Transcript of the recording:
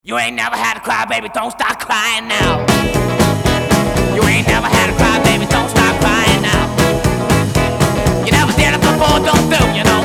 You ain't never had to cry, baby, don't stop crying now. You ain't never had to cry, baby, don't stop crying now. You never did it before, don't do, you know.